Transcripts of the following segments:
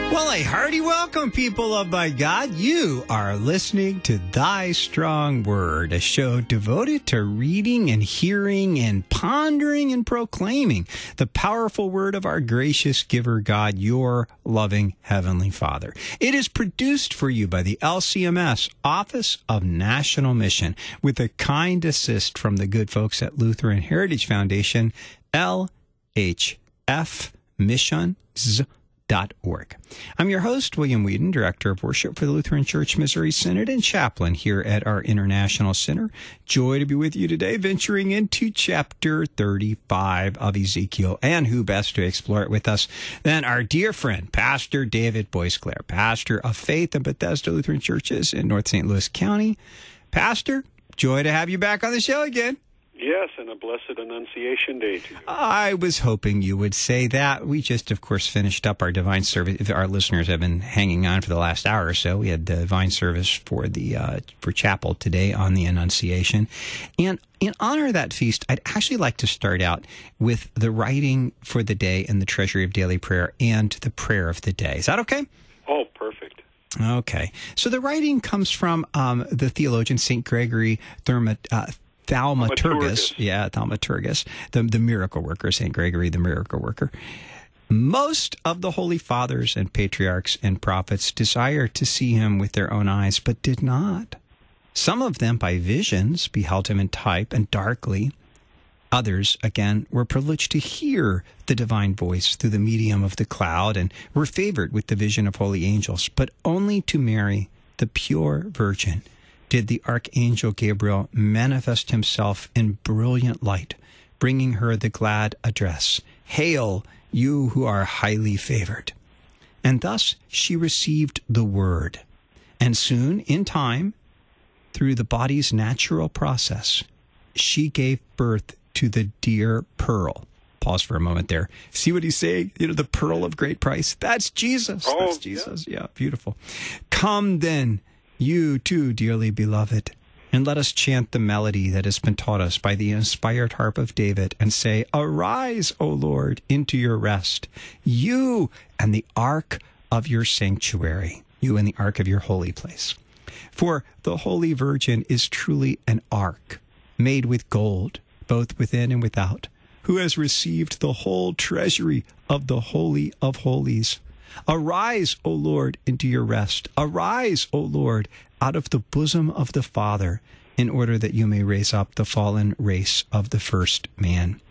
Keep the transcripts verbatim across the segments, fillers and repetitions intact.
Well, a hearty welcome, people of my God. You are listening to Thy Strong Word, a show devoted to reading and hearing and pondering and proclaiming the powerful word of our gracious giver, God, your loving Heavenly Father. It is produced for you by the L C M S, Office of National Mission, with a kind assist from the good folks at Lutheran Heritage Foundation, L H F missions dot org. I'm your host, William Whedon, Director of Worship for the Lutheran Church Missouri Synod and Chaplain here at our International Center. Joy to be with you today, venturing into chapter thirty-five of Ezekiel. And who best to explore it with us than our dear friend, Pastor David Boisclair, Pastor of Faith and Bethesda Lutheran Churches in North Saint Louis County. Pastor, joy to have you back on the show again. Yes, and a blessed Annunciation Day to you. I was hoping you would say that. We just, of course, finished up our divine service. If our listeners have been hanging on for the last hour or so, we had the divine service for the uh, for chapel today on the Annunciation. And in honor of that feast, I'd actually like to start out with the writing for the day and the treasury of daily prayer and the prayer of the day. Is that okay? Oh, perfect. Okay. So the writing comes from um, the theologian Saint Gregory Thermo, uh, Thaumaturgus, yeah, Thaumaturgus, the, the miracle worker, Saint Gregory, the miracle worker. Most of the holy fathers and patriarchs and prophets desired to see him with their own eyes, but did not. Some of them by visions beheld him in type and darkly. Others, again, were privileged to hear the divine voice through the medium of the cloud and were favored with the vision of holy angels, but only to Mary, the pure virgin, did the archangel Gabriel manifest himself in brilliant light, bringing her the glad address, "Hail, you who are highly favored." And thus she received the word. And soon, in time, through the body's natural process, she gave birth to the dear pearl. Pause for a moment there. See what he's saying? You know, the pearl of great price. That's Jesus. Oh, That's Jesus. Yeah. yeah, beautiful. Come then, you too, dearly beloved, and let us chant the melody that has been taught us by the inspired harp of David and say, "Arise, O Lord, into your rest, you and the ark of your sanctuary, you and the ark of your holy place. For the Holy Virgin is truly an ark, made with gold, both within and without, who has received the whole treasury of the Holy of Holies. Arise, O Lord, into your rest. Arise, O Lord, out of the bosom of the Father, in order that you may raise up the fallen race of the first man.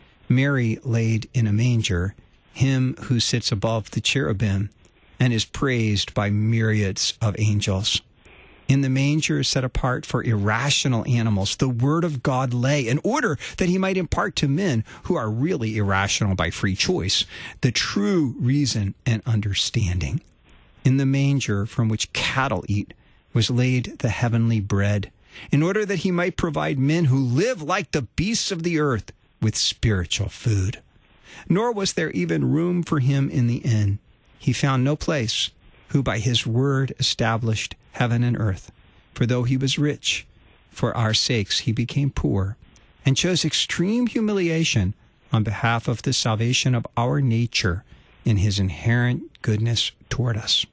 Mary laid in a manger him who sits above the cherubim and is praised by myriads of angels. In the manger set apart for irrational animals, the word of God lay, in order that he might impart to men who are really irrational by free choice the true reason and understanding. In the manger from which cattle eat was laid the heavenly bread, in order that he might provide men who live like the beasts of the earth with spiritual food. Nor was there even room for him in the inn. He found no place, who by his word established heaven and earth. For though he was rich, for our sakes he became poor, and chose extreme humiliation on behalf of the salvation of our nature in his inherent goodness toward us.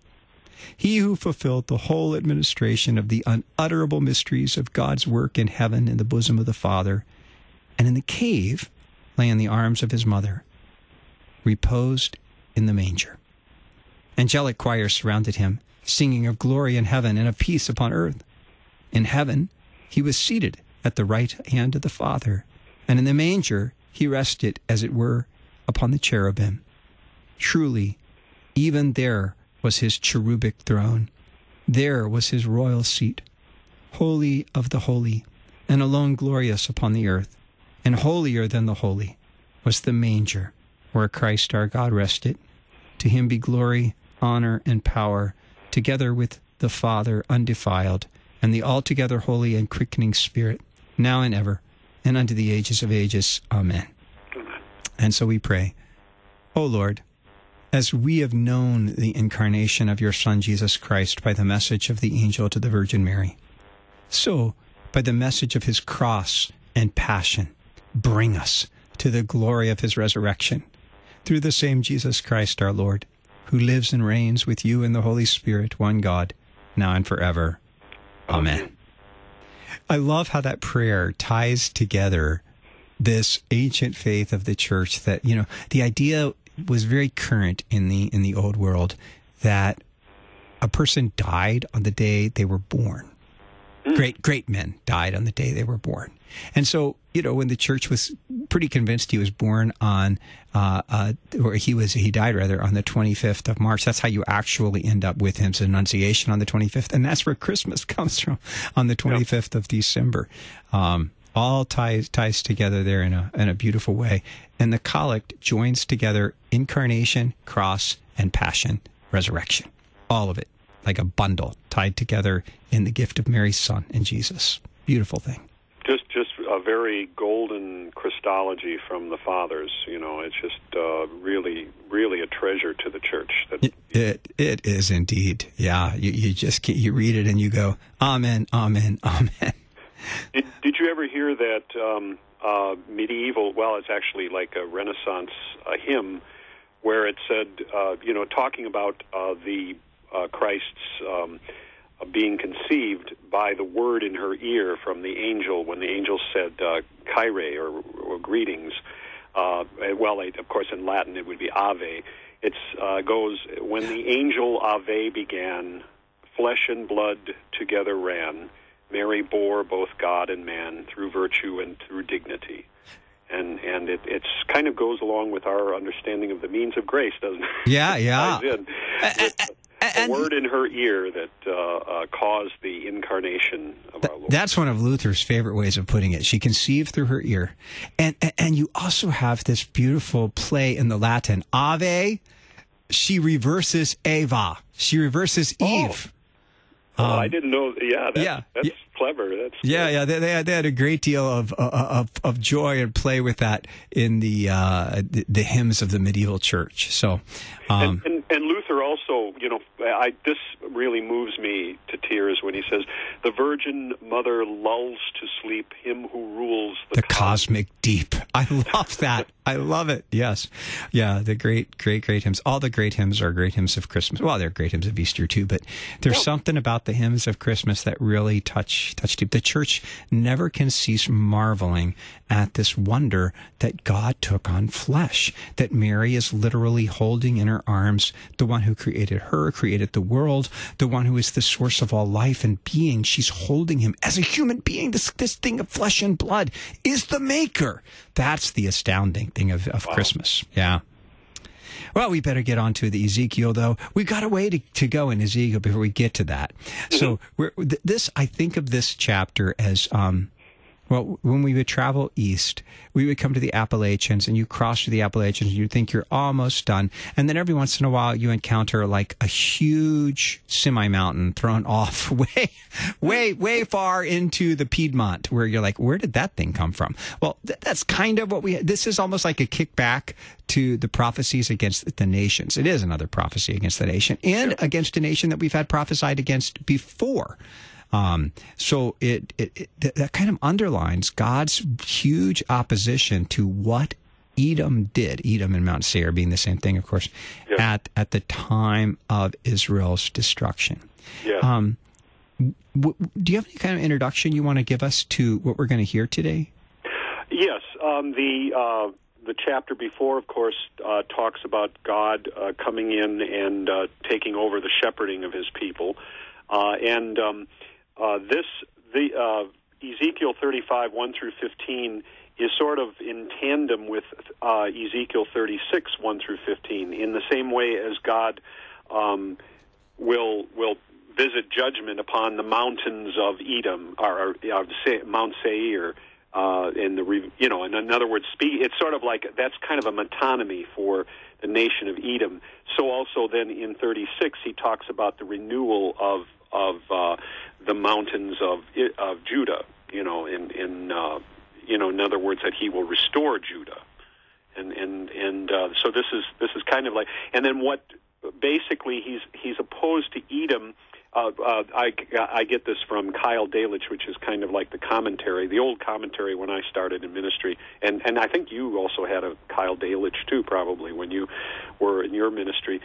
He who fulfilled the whole administration of the unutterable mysteries of God's work in heaven in the bosom of the Father, and in the cave lay in the arms of his mother, reposed in the manger. Angelic choirs surrounded him, singing of glory in heaven and of peace upon earth. In heaven, he was seated at the right hand of the Father, and in the manger he rested, as it were, upon the cherubim. Truly, even there was his cherubic throne. There was his royal seat. Holy of the holy, and alone glorious upon the earth, and holier than the holy, was the manger where Christ our God rested. To him be glory, honor, and power, together with the Father undefiled, and the altogether holy and quickening Spirit, now and ever, and unto the ages of ages. Amen. Amen. And so we pray, O Lord, as we have known the incarnation of your Son, Jesus Christ, by the message of the angel to the Virgin Mary, so, by the message of his cross and passion, bring us to the glory of his resurrection, through the same Jesus Christ our Lord, who lives and reigns with you in the Holy Spirit, one God, now and forever. Amen. I love how that prayer ties together this ancient faith of the church that, you know, the idea was very current in the in the old world that a person died on the day they were born. Great, great men died on the day they were born. And so, you know, when the church was pretty convinced he was born on, uh, uh, or he was, he died rather on the twenty-fifth of March. That's how you actually end up with his Annunciation on the twenty-fifth. And that's where Christmas comes from, on the twenty-fifth of December. Um, all ties, ties together there in a, in a beautiful way. And the collect joins together incarnation, cross, and passion, resurrection. All of it, like a bundle tied together in the gift of Mary's Son in Jesus. Beautiful thing. Just, just a very golden Christology from the fathers. You know, it's just uh, really, really a treasure to the church. That it, it it is indeed. Yeah, you you just you read it and you go, Amen, Amen, Amen. Did, did you ever hear that um, uh, medieval? Well, it's actually like a Renaissance uh, hymn where it said, uh, you know, talking about uh, the uh, Christ's. Um, being conceived by the word in her ear from the angel when the angel said uh, Kyrie or, or greetings. Uh, well, of course, in Latin it would be Ave. It uh, goes, when the angel Ave began, flesh and blood together ran. Mary bore both God and man through virtue and through dignity. And and it it's kind of goes along with our understanding of the means of grace, doesn't it? Yeah, yeah. A word in her ear that uh, uh, caused the incarnation of th- our Lord. That's one of Luther's favorite ways of putting it. She conceived through her ear. And, and and you also have this beautiful play in the Latin. Ave, she reverses Eva. She reverses Eve. Oh, um, I didn't know. Yeah, that's, yeah, that's yeah. clever. That's yeah, good. yeah. They, they, had, they had a great deal of uh, of of joy and play with that in the uh, the, the hymns of the medieval church. So, um, and, and, and Luther also, you know, I, this really moves me to tears when he says, "The Virgin Mother lulls to sleep him who rules the, the cosmic deep." I love that. I love it. Yes, yeah. The great, great, great hymns. All the great hymns are great hymns of Christmas. Well, they're great hymns of Easter too. But there's yeah. something about the hymns of Christmas that really touch touch deep. The church never can cease marveling at this wonder that God took on flesh. That Mary is literally holding in her arms the one who created her, created the world, the one who is the source of all life and being. She's holding him as a human being. This this thing of flesh and blood is the maker. That's the astounding thing of, of wow. Christmas. Yeah. Well, we better get on to the Ezekiel, though. We've got a way to, to go in Ezekiel before we get to that. So we're, th- this, I think of this chapter as, um, well, when we would travel east, we would come to the Appalachians, and you cross through the Appalachians, and you think you're almost done. And then every once in a while, you encounter like a huge semi-mountain thrown off way, way, way far into the Piedmont, where you're like, where did that thing come from? Well, th- that's kind of what we, this is almost like a kickback to the prophecies against the nations. It is another prophecy against the nation, and against a nation that we've had prophesied against before. Um, so it, it, it that kind of underlines God's huge opposition to what Edom did. Edom and Mount Seir being the same thing, of course, yeah. at at the time of Israel's destruction. Yeah. Um, w- do you have any kind of introduction you want to give us to what we're going to hear today? Yes. Um, the uh, the chapter before, of course, uh, talks about God uh, coming in and uh, taking over the shepherding of His people, uh, and um, Uh, this, the uh, Ezekiel thirty-five, one through fifteen, is sort of in tandem with uh, Ezekiel thirty-six, one through fifteen, in the same way as God um, will will visit judgment upon the mountains of Edom, or, or uh, Mount Seir, uh, and the you know, in, in other words, speak, it's sort of like that's kind of a metonymy for the nation of Edom. So also then in thirty-six, he talks about the renewal of of uh, the mountains of of Judah, you know, in in uh, you know, in other words, that he will restore Judah, and and and uh, so this is this is kind of like, and then what basically he's he's opposed to Edom. Uh, uh, I, I get this from Kyle Dalich, which is kind of like the commentary, the old commentary when I started in ministry, and and I think you also had a Kyle Dalich too, probably when you were in your ministry.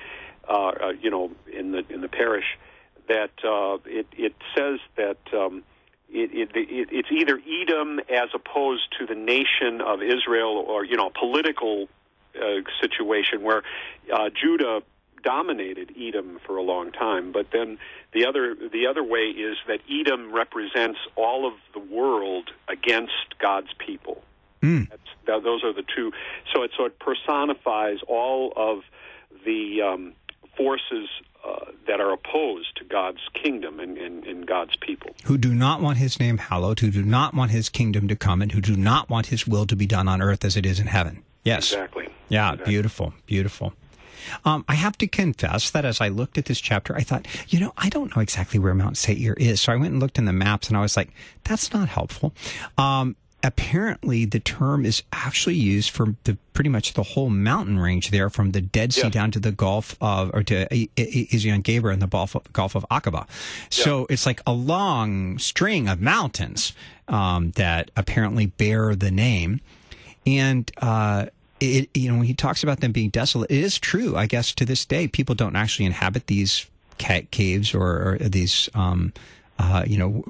uh, uh, you know, in the in the parish, that uh, it it says that um, it, it, it it's either Edom as opposed to the nation of Israel, or you know, political uh, situation where uh, Judah dominated Edom for a long time. But then the other the other way is that Edom represents all of the world against God's people. Mm. That's, that, those are the two. So it sort of personifies all of the um, forces uh, that are opposed to God's kingdom and, and, and God's people. Who do not want his name hallowed, who do not want his kingdom to come, and who do not want his will to be done on earth as it is in heaven. Yes. Exactly. Yeah, exactly. beautiful, beautiful. Um, I have to confess that as I looked at this chapter, I thought, you know, I don't know exactly where Mount Seir is. So I went and looked in the maps, and I was like, that's not helpful. Um, apparently, the term is actually used for the, pretty much the whole mountain range there, from the Dead Sea yes. down to the Gulf of, or to Ezion-Geber and the Gulf of, Gulf of Aqaba. So yeah. It's like a long string of mountains um, that apparently bear the name. And, uh, It, you know, when he talks about them being desolate, it is true. I guess to this day, people don't actually inhabit these ca- caves or, or these, um, uh, you know,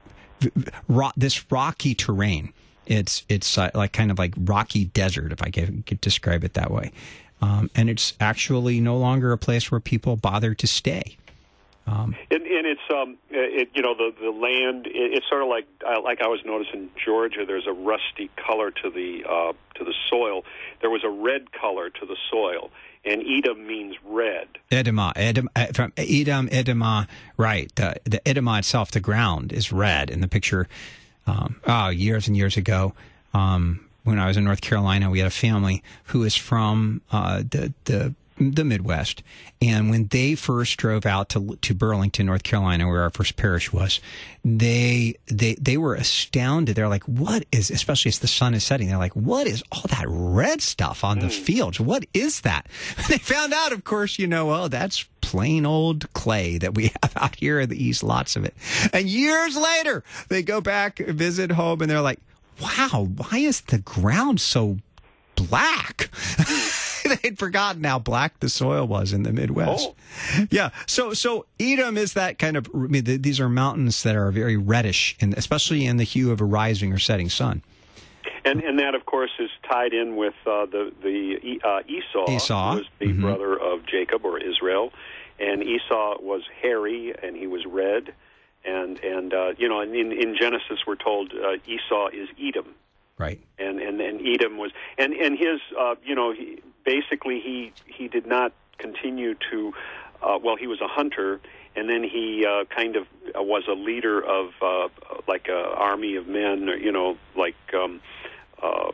ro- this rocky terrain. It's it's uh, like kind of like rocky desert, if I could, could describe it that way. Um, and it's actually no longer a place where people bother to stay. Um, and, and it's um, it, you know, the the land. It, it's sort of like uh, like I was noticing in Georgia. There's a rusty color to the uh, to the soil. There was a red color to the soil, and Edom means red. Edoma, Edom, from Edom, Edoma, right? The, the Edoma itself, the ground is red in the picture. Um, oh, years and years ago, um, when I was in North Carolina, we had a family who is from uh, the the. the Midwest. And when they first drove out to to Burlington, North Carolina, where our first parish was, they they they were astounded. They're like, what is, especially as the sun is setting, they're like, what is all that red stuff on the fields? What is that? They found out, of course, you know, oh, that's plain old clay that we have out here in the East, lots of it. And years later, they go back, visit home, and they're like, wow, why is the ground so black? They'd forgotten how black the soil was in the Midwest. Oh. Yeah. So, so Edom is that kind of, I mean, these are mountains that are very reddish, and especially in the hue of a rising or setting sun. And and that, of course, is tied in with uh, the the uh, Esau, Esau, who was the mm-hmm. brother of Jacob or Israel, and Esau was hairy and he was red, and and uh, you know, in in Genesis we're told uh, Esau is Edom. Right. And and and Edom was, and and his, uh, you know, he, basically he he did not continue to, uh, well, he was a hunter, and then he uh, kind of was a leader of uh, like an army of men, or, you know, like um, uh,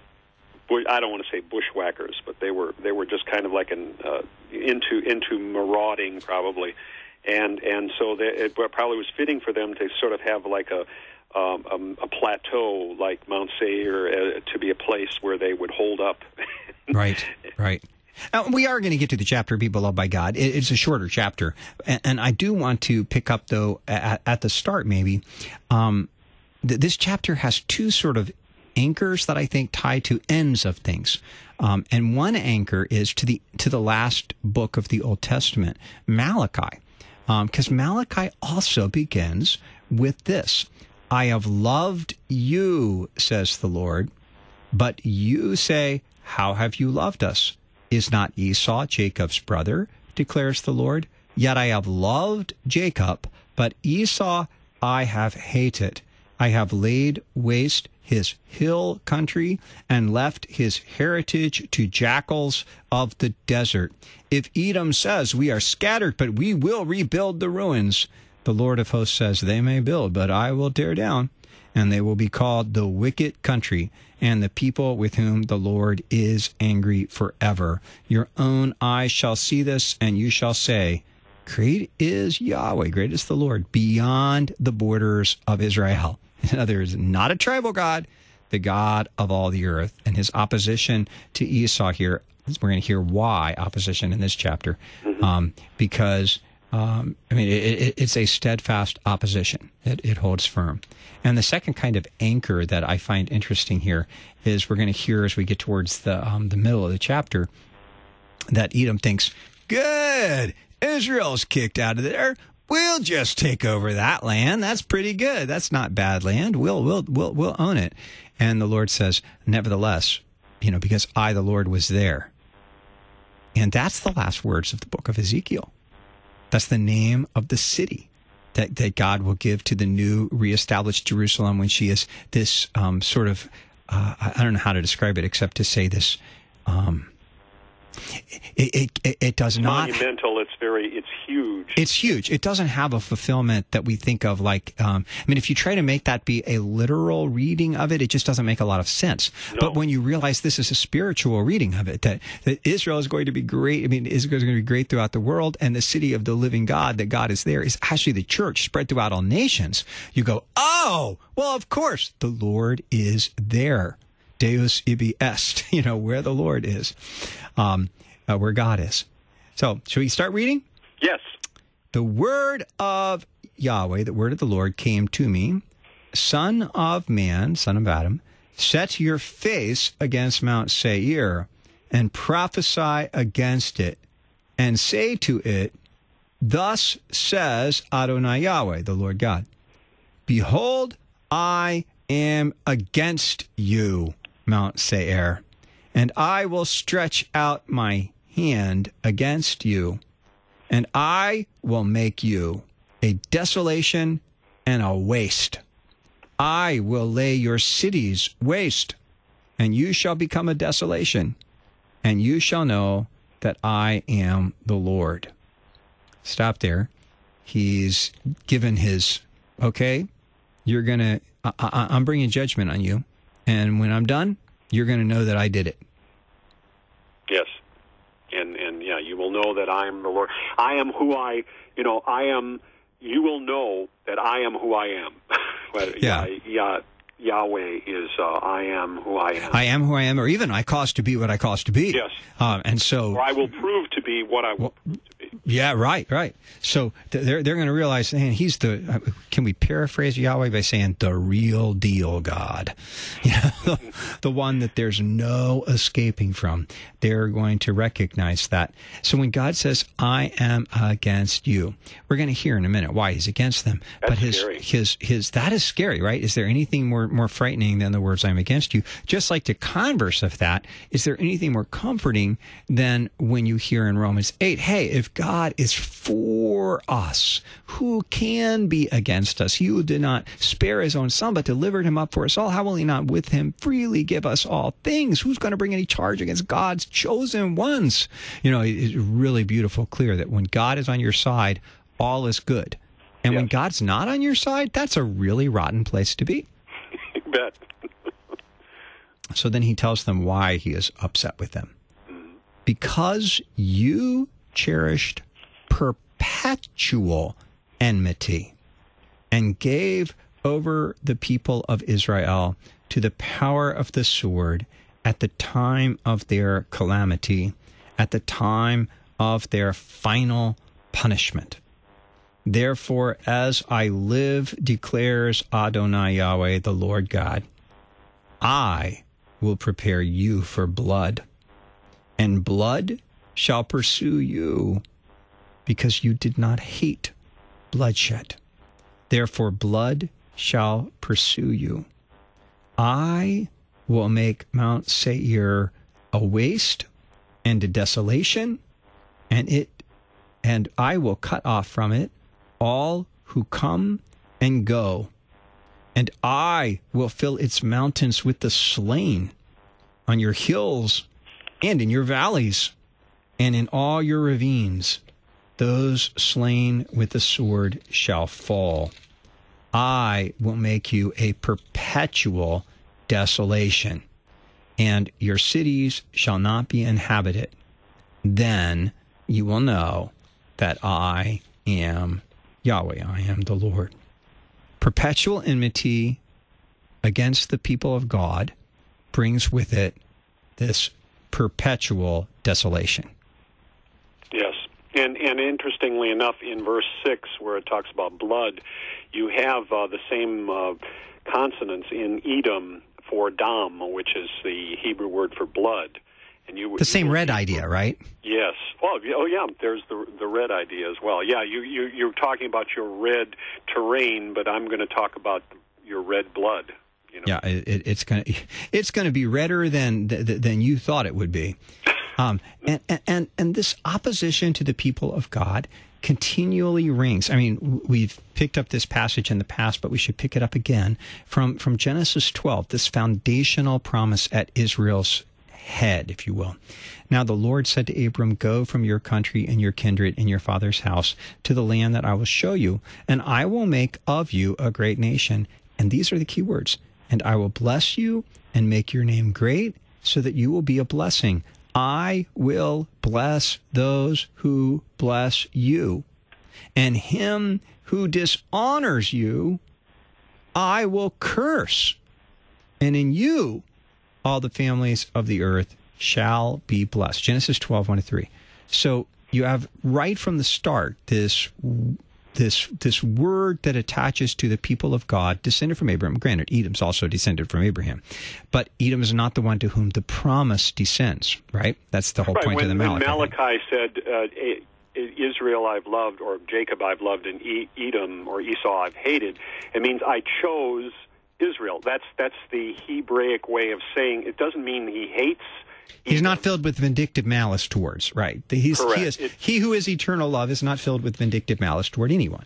I don't want to say bushwhackers, but they were they were just kind of like an uh, into into marauding probably, and and so they, it probably was fitting for them to sort of have like a. Um, um, a plateau like Mount Seir uh, to be a place where they would hold up. Right, right. Now, we are going to get to the chapter, Be Beloved by God. It, it's a shorter chapter. And, and I do want to pick up, though, at, at the start, maybe. Um, th- this chapter has two sort of anchors that I think tie to ends of things. Um, and one anchor is to the to the last book of the Old Testament, Malachi. Because um, Malachi also begins with this. I have loved you, says the Lord, but you say, how have you loved us? Is not Esau Jacob's brother, declares the Lord? Yet I have loved Jacob, but Esau I have hated. I have laid waste his hill country and left his heritage to jackals of the desert. If Edom says, we are scattered, but we will rebuild the ruins, the Lord of hosts says, they may build, but I will tear down, and they will be called the wicked country, and the people with whom the Lord is angry forever. Your own eyes shall see this, and you shall say, great is Yahweh, great is the Lord, beyond the borders of Israel. In other words, not a tribal God, the God of all the earth. And his opposition to Esau here, we're going to hear why opposition in this chapter, um, because... Um, I mean, it, it, it's a steadfast opposition. It, it holds firm. And the second kind of anchor that I find interesting here is we're going to hear as we get towards the um, the middle of the chapter that Edom thinks, good, Israel's kicked out of there. We'll just take over that land. That's pretty good. That's not bad land. We'll we'll we'll we'll own it. And the Lord says, nevertheless, you know, because I, the Lord, was there. And that's the last words of the book of Ezekiel. That's the name of the city that, that God will give to the new reestablished Jerusalem when she is this um, sort of, uh, I don't know how to describe it except to say this, um, it, it, it, it does it's not... monumental. It's very, it's huge. It's huge. It doesn't have a fulfillment that we think of like, um, I mean, if you try to make that be a literal reading of it, it just doesn't make a lot of sense. No. But when you realize this is a spiritual reading of it, that, that Israel is going to be great, I mean, Israel is going to be great throughout the world, and the city of the living God, that God is there, is actually the church spread throughout all nations. You go, oh, well, of course, the Lord is there. Deus ibi est, you know, where the Lord is, um, uh, where God is. So, should we start reading? Yes. The word of Yahweh, the word of the Lord, came to me, son of man, son of Adam, set your face against Mount Seir, and prophesy against it, and say to it, thus says Adonai Yahweh, the Lord God, behold, I am against you, Mount Seir, and I will stretch out my hand against you, and I will make you a desolation and a waste. I will lay your cities waste, and you shall become a desolation, and you shall know that I am the Lord. Stop there. He's given his, okay, you're going to, I'm bringing judgment on you, and when I'm done, you're going to know that I did it. Yes. And, and yeah, you will know that I am the Lord. I am who I, you know, I am, you will know that I am who I am. Yeah. Yah, Yahweh is, uh, I am who I am. I am who I am, or even I cause to be what I cause to be. Yes. Um, and so. Or I will prove to be what I will prove to be. Yeah, right, right. So th- they're they're going to realize, man, he's the. Uh, can we paraphrase Yahweh by saying the real deal God, you know, the, the one that there's no escaping from? They're going to recognize that. So when God says, "I am against you," we're going to hear in a minute why he's against them. That's but his scary. his his that is scary, right? Is there anything more more frightening than the words "I am against you"? Just like the converse of that, is there anything more comforting than when you hear in Romans eight, "Hey, if God is for us, who can be against us? You did not spare his own son, but delivered him up for us all. How will he not with him freely give us all things? Who's going to bring any charge against God's chosen ones?" You know, it's really beautiful, clear that when God is on your side, all is good. And Yes. when God's not on your side, that's a really rotten place to be. You bet. So then he tells them why he is upset with them. Because you cherished perpetual enmity and gave over the people of Israel to the power of the sword at the time of their calamity, at the time of their final punishment. Therefore, as I live, declares Adonai Yahweh, the Lord God, I will prepare you for blood, and blood shall pursue you, because you did not hate bloodshed. Therefore, blood shall pursue you. I will make Mount Seir a waste and a desolation, and it, and I will cut off from it all who come and go, and I will fill its mountains with the slain on your hills and in your valleys and in all your ravines. Those slain with the sword shall fall. I will make you a perpetual desolation, and your cities shall not be inhabited. Then you will know that I am Yahweh, I am the Lord. Perpetual enmity against the people of God brings with it this perpetual desolation. Yes. And and interestingly enough, in verse six, where it talks about blood, you have uh, the same uh, consonants in Edom for dam, which is the Hebrew word for blood. And you the same you, red idea, right? Yes. Oh, oh, yeah. There's the the red idea as well. Yeah, you you you're talking about your red terrain, but I'm going to talk about your red blood. You know? Yeah, it, it's going to it's going to be redder than than you thought it would be. Um, and, and and this opposition to the people of God continually rings. I mean, we've picked up this passage in the past, but we should pick it up again from from Genesis twelve. This foundational promise at Israel's head, if you will. Now the Lord said to Abram, "Go from your country and your kindred and your father's house to the land that I will show you, and I will make of you a great nation." And these are the key words. "And I will bless you and make your name great, so that you will be a blessing. I will bless those who bless you, and him who dishonors you, I will curse. And in you, all the families of the earth shall be blessed." Genesis twelve, one to three. So you have right from the start this this this word that attaches to the people of God, descended from Abraham. Granted, Edom's also descended from Abraham, but Edom is not the one to whom the promise descends, right? That's the whole right. point when, of the Malachi. When Malachi said, uh, Israel I've loved, or Jacob I've loved, and Edom or Esau I've hated, it means I chose Israel. That's that's the Hebraic way of saying it. Doesn't mean he hates Edom. He's not filled with vindictive malice towards, right? He's, Correct. He, is, it, he who is eternal love is not filled with vindictive malice toward anyone.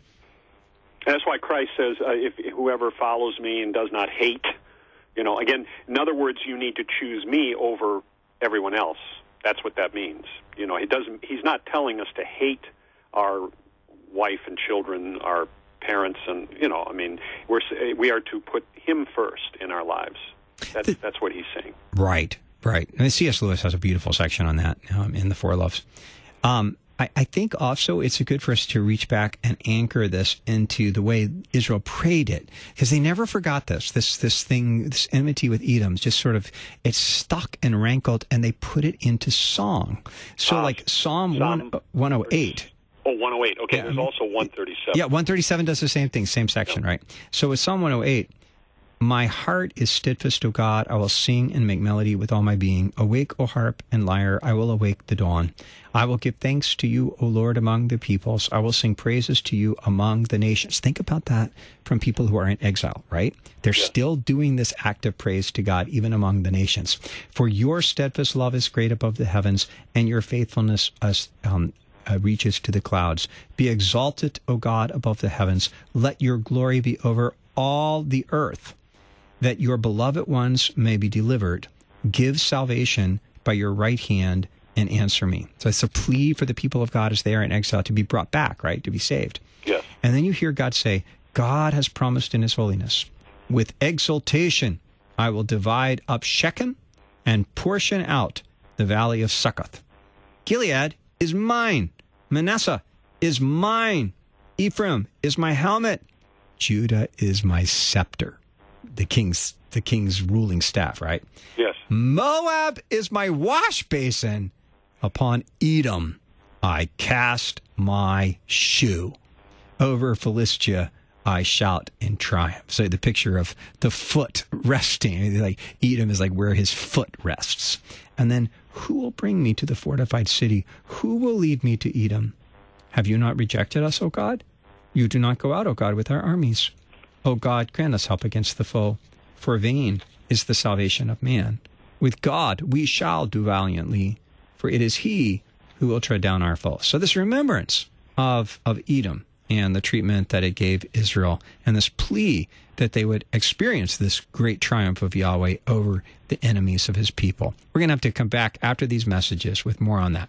And that's why Christ says, uh, if whoever follows me and does not hate, you know, again, in other words, you need to choose me over everyone else. That's what that means. You know, he doesn't. He's not telling us to hate our wife and children, our parents, and you know, I mean, we're we are to put him first in our lives. That's the, that's what he's saying. Right, right. And C S. Lewis has a beautiful section on that um, in The Four Loves. Um, I, I think also it's good for us to reach back and anchor this into the way Israel prayed it, because they never forgot this. This this thing, this enmity with Edom, just sort of it's stuck and rankled, and they put it into song. So, uh, like Psalm, Psalm one oh eight. Oh, one oh eight. Okay, yeah, there's also one thirty-seven. Yeah, one thirty-seven does the same thing, same section, yep. Right? So with Psalm one oh eight, "My heart is steadfast, O God. I will sing and make melody with all my being. Awake, O harp and lyre. I will awake the dawn. I will give thanks to you, O Lord, among the peoples. I will sing praises to you among the nations." Think about that from people who are in exile, right? They're yeah. still doing this act of praise to God, even among the nations. "For your steadfast love is great above the heavens, and your faithfulness as um, Uh, reaches to the clouds. Be exalted, O God, above the heavens. Let your glory be over all the earth, that your beloved ones may be delivered. Give salvation by your right hand and answer me." So it's a plea for the people of God as they are in exile to be brought back, right, to be saved. Yes. And then you hear God say, "God has promised in his holiness, with exultation I will divide up Shechem and portion out the valley of Succoth. Gilead is mine. Manasseh is mine. Ephraim is my helmet. Judah is my scepter." The king's the king's ruling staff, right? Yes. "Moab is my wash basin. Upon Edom I cast my shoe. Over Philistia I shout in triumph." So the picture of the foot resting, like Edom is like where his foot rests. And then, "Who will bring me to the fortified city? Who will lead me to Edom? Have you not rejected us, O God? You do not go out, O God, with our armies. O God, grant us help against the foe, for vain is the salvation of man. With God we shall do valiantly, for it is he who will tread down our foes." So this remembrance of, of Edom and the treatment that it gave Israel, and this plea that they would experience this great triumph of Yahweh over the enemies of his people. We're going to have to come back after these messages with more on that.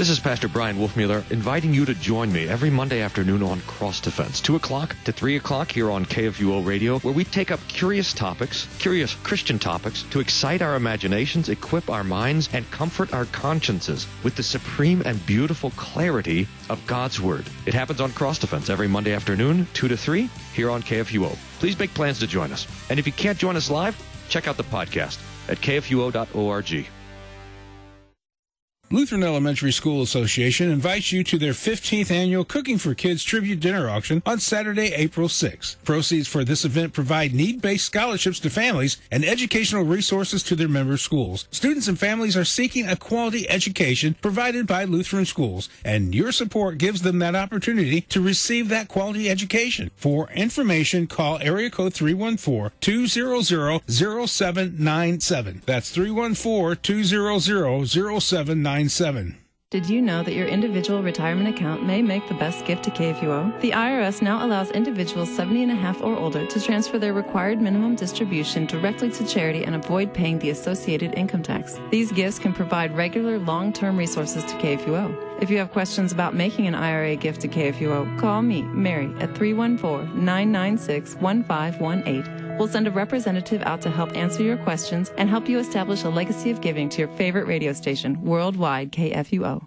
This is Pastor Brian Wolfmueller inviting you to join me every Monday afternoon on Cross Defense, two o'clock to three o'clock here on K F U O Radio, where we take up curious topics, curious Christian topics, to excite our imaginations, equip our minds, and comfort our consciences with the supreme and beautiful clarity of God's Word. It happens on Cross Defense every Monday afternoon, two to three, here on K F U O. Please make plans to join us. And if you can't join us live, check out the podcast at k f u o dot org. Lutheran Elementary School Association invites you to their fifteenth annual Cooking for Kids Tribute Dinner Auction on Saturday, April sixth. Proceeds for this event provide need-based scholarships to families and educational resources to their member schools. Students and families are seeking a quality education provided by Lutheran schools, and your support gives them that opportunity to receive that quality education. For information, call area code three one four, two zero zero, zero seven nine seven. That's three one four, two zero zero, zero seven nine seven. Did you know that your individual retirement account may make the best gift to K F U O? The I R S now allows individuals seventy and a half or older to transfer their required minimum distribution directly to charity and avoid paying the associated income tax. These gifts can provide regular long-term resources to K F U O. If you have questions about making an I R A gift to K F U O, call me, Mary, at three one four, nine nine six, one five one eight. We'll send a representative out to help answer your questions and help you establish a legacy of giving to your favorite radio station, worldwide K F U O.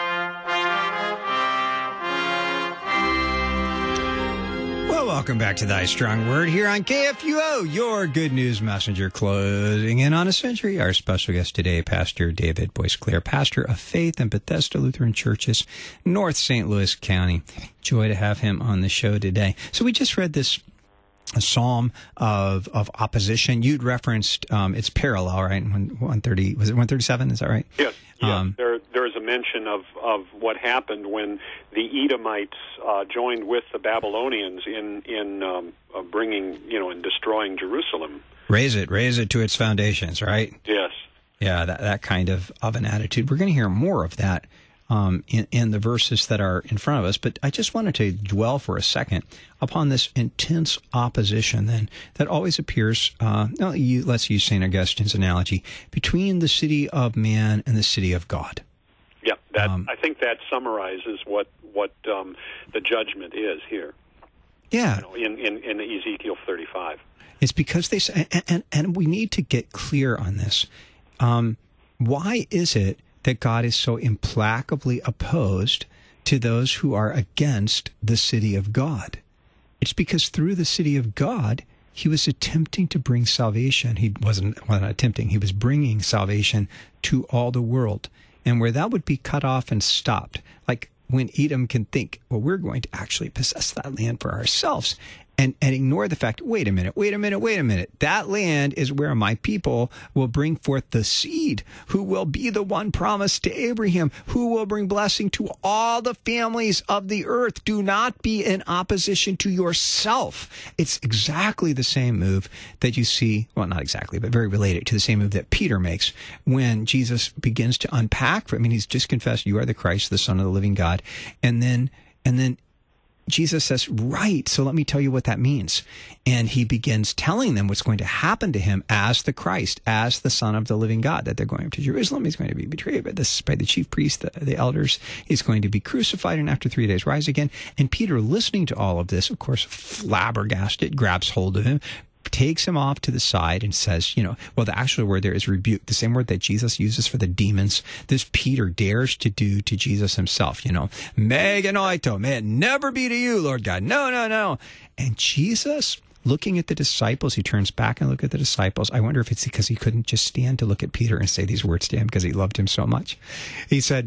Well, welcome back to Thy Strong Word here on K F U O, your good news messenger, closing in on a century. Our special guest today, Pastor David Boisclair, pastor of faith in Bethesda Lutheran Churches, North Saint Louis County. Joy to have him on the show today. So we just read this a psalm of of opposition. You'd referenced um, it's parallel, right? one thirty was it one thirty-seven? Is that right? Yes. Yes. Um, there there is a mention of, of what happened when the Edomites uh, joined with the Babylonians in in um, uh, bringing you know in destroying Jerusalem. Raise it, raise it to its foundations, right? Yes. Yeah, that that kind of of an attitude. We're going to hear more of that Um, in, in the verses that are in front of us. But I just wanted to dwell for a second upon this intense opposition then that always appears, uh, no, you, let's use Saint Augustine's analogy, between the city of man and the city of God. Yeah, that, Um, I think that summarizes what, what um, the judgment is here. Yeah. You know, in, in, in Ezekiel thirty-five. It's because they say, and, and, and we need to get clear on this. Um, why is it that God is so implacably opposed to those who are against the city of God? It's because through the city of God, he was attempting to bring salvation. He wasn't, well, not attempting, he was bringing salvation to all the world. And where that would be cut off and stopped, like when Edom can think, well, we're going to actually possess that land for ourselves, and, and ignore the fact, wait a minute, wait a minute, wait a minute. That land is where my people will bring forth the seed, who will be the one promised to Abraham, who will bring blessing to all the families of the earth. Do not be in opposition to yourself. It's exactly the same move that you see, well, not exactly, but very related to the same move that Peter makes when Jesus begins to unpack. I mean, he's just confessed, you are the Christ, the Son of the living God. And then, and then, Jesus says, right, so let me tell you what that means. And he begins telling them what's going to happen to him as the Christ, as the Son of the living God, that they're going up to Jerusalem. He's going to be betrayed by, this, by the chief priests, the, the elders. He's going to be crucified and after three days rise again. And Peter, listening to all of this, of course, flabbergasted, grabs hold of him, takes him off to the side and says, you know, well, the actual word there is rebuke, the same word that Jesus uses for the demons. This Peter dares to do to Jesus himself, you know, meganoito, may it never be to you, Lord God. No, no, no. And Jesus, looking at the disciples, he turns back and look at the disciples. I wonder if it's because he couldn't just stand to look at Peter and say these words to him because he loved him so much. He said,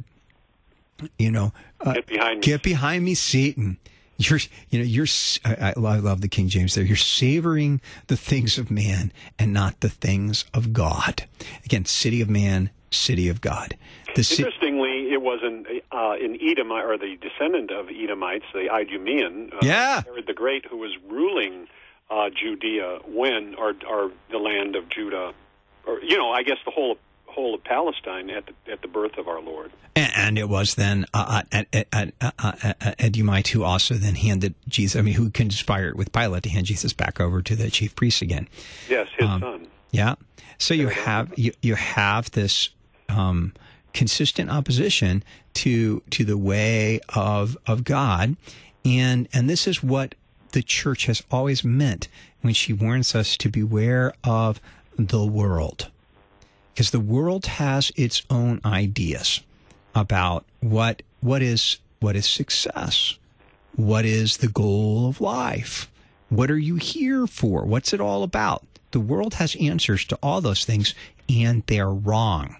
you know, uh, get behind me, get behind me, Satan. You're, you know, you're, I, I love the King James there. You're savoring the things of man and not the things of God. Again, city of man, city of God. The Interestingly, it was an, uh, an Edom, or the descendant of Edomites, the Idumean, uh, yeah. Herod the Great, who was ruling uh, Judea when, or, or the land of Judah, or, you know, I guess the whole whole of Palestine at the, at the birth of our Lord. And, and it was then uh, uh, uh, uh, uh, uh, Edomite who also then handed Jesus, I mean, who conspired with Pilate to hand Jesus back over to the chief priests again. Yes, his um, son. Yeah. So you have you, you have this um, consistent opposition to to the way of of God, and and this is what the church has always meant when she warns us to beware of the world, because the world has its own ideas about what what is what is success, what is the goal of life, what are you here for, what's it all about. The world has answers to all those things, and they're wrong.